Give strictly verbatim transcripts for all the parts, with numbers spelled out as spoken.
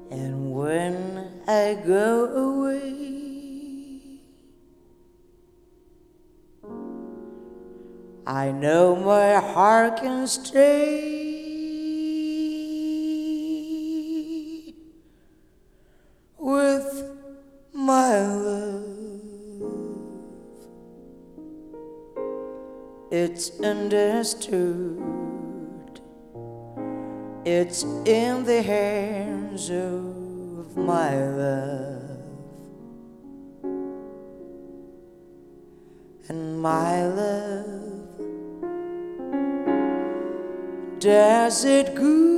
And when I go away, I know my heart can stay with my love. It's understood, it's in the hands of my love. And my love does it good.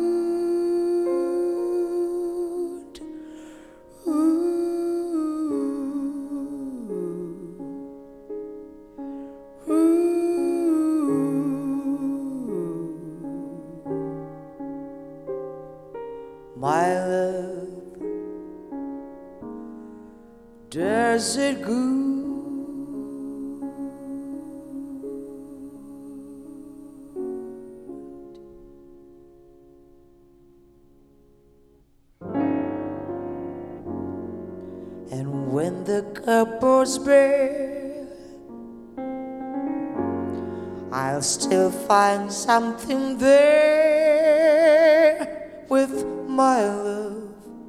My love does it good. And when the cupboard's bare, I'll still find something there with my love.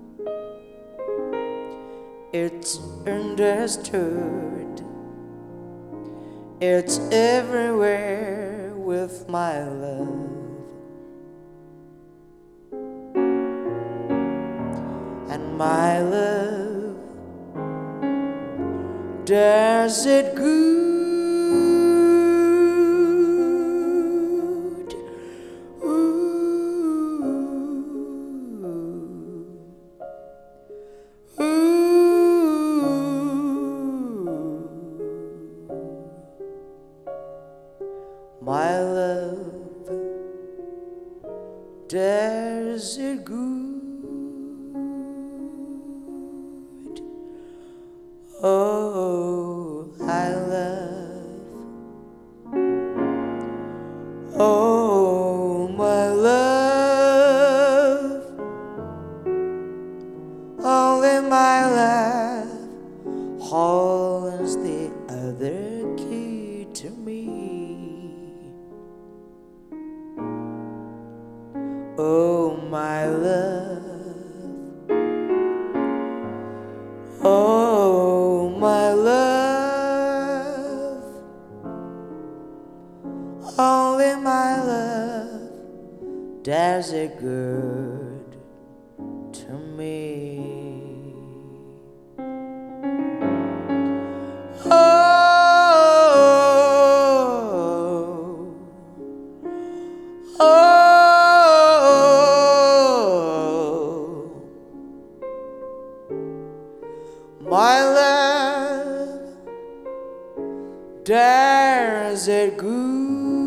It's understood, it's everywhere with my love. And my love does it good. My love does it good. Oh, I love. Oh, my love. Only my love holds the other key to me. Oh, my love. Oh, my love. Only my love does it good to me. Oh, oh. My love does it good.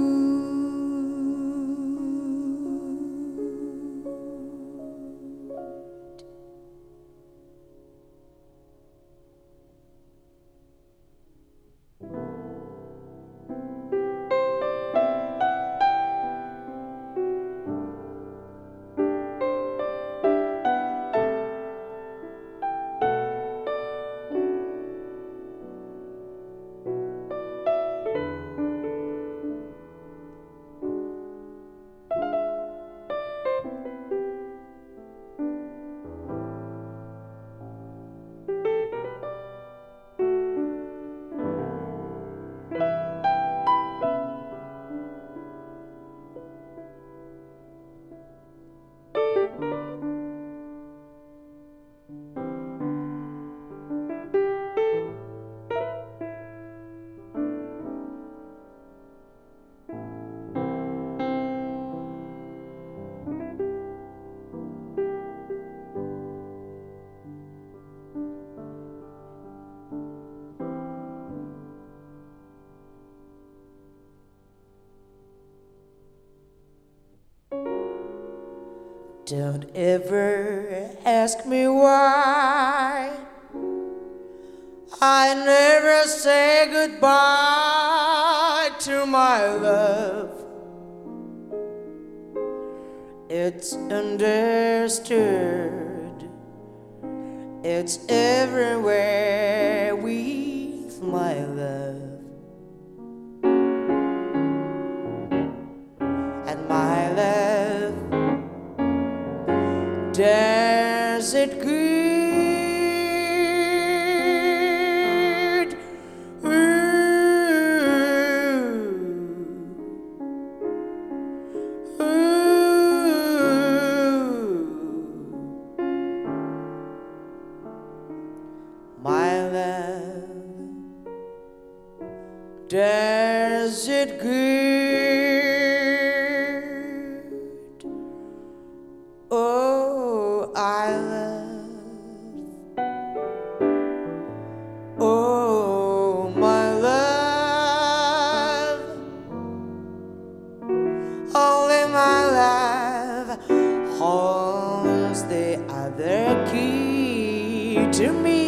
Don't ever ask me why I never say goodbye to my love. It's understood, It's everywhere with my love, and my love does it good. Ooh, ooh. My love does it good. Oh, I love. Oh, my love. Only my love holds the other key to me.